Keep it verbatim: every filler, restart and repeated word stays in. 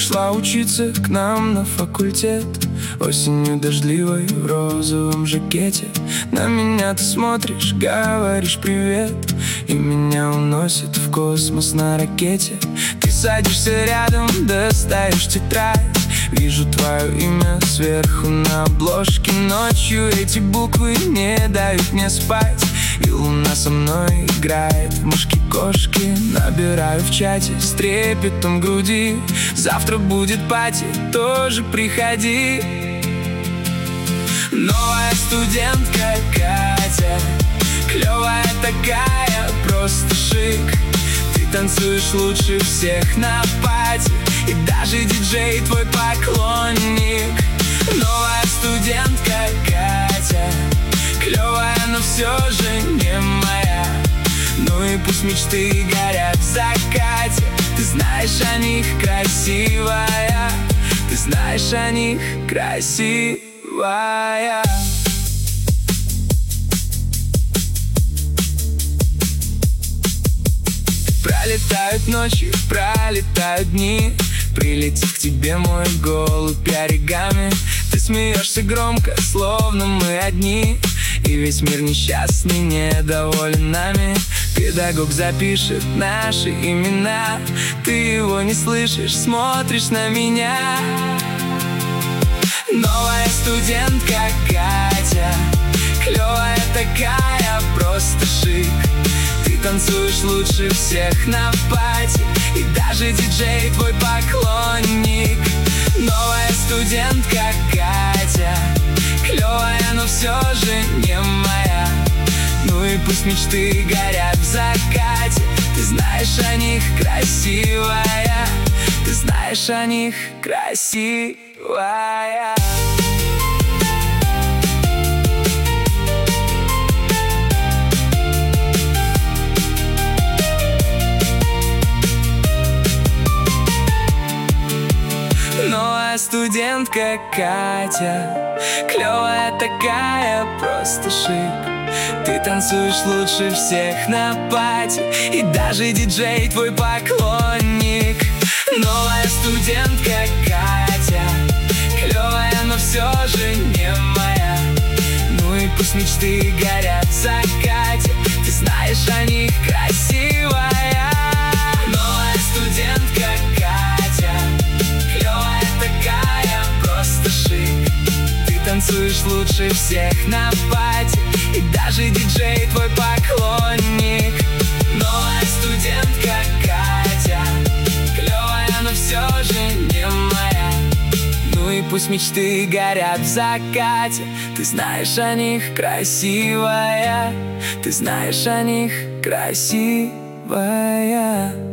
пришла учиться к нам на факультет. Осенью дождливой в розовом жакете. На меня ты смотришь, говоришь привет, и меня уносит в космос на ракете. Ты садишься рядом, достаешь тетрадь. Вижу твое имя сверху на обложке. Ночью эти буквы не дают мне спать, и луна со мной играет в мышки-кошки. Набираю в чате с трепетом груди: завтра будет пати, тоже приходи. Новая студентка Катя, клевая такая, просто шик. Ты танцуешь лучше всех на пати, и даже диджей твой поклонник. Новая студентка Катя, клевая, но все же не моя. Ну и пусть мечты горят в закате. Ты знаешь о них, красивая. Ты знаешь о них, красивая. Пролетают ночи, пролетают дни, прилетит к тебе мой голубь оригами. Ты смеешься громко, словно мы одни, и весь мир несчастный, недоволен нами. Педагог запишет наши имена, ты его не слышишь, смотришь на меня. Новая студентка Катя, клевая такая, просто шик. Ты танцуешь лучше всех на пати, и даже диджей твой поклонник. Новая студентка Катя, клевая, но все же не моя. Ну и пусть мечты горят в закате. Ты знаешь о них, красивая. Ты знаешь о них, красивая. Новая студентка Катя, клевая такая, просто шик. Ты танцуешь лучше всех на пати, и даже диджей твой поклонник. Новая студентка Катя, клевая, но все же не моя. Ну и пусть мечты горят в закате. Ты знаешь о них, красивая. Новая студентка Катя, клевая такая, просто шик. Ты танцуешь лучше всех на пати, и даже диджей твой поклонник. Новая студентка Катя, клевая, но все же не моя. Ну и пусть мечты горят в закате. Ты знаешь о них, красивая. Ты знаешь о них, красивая.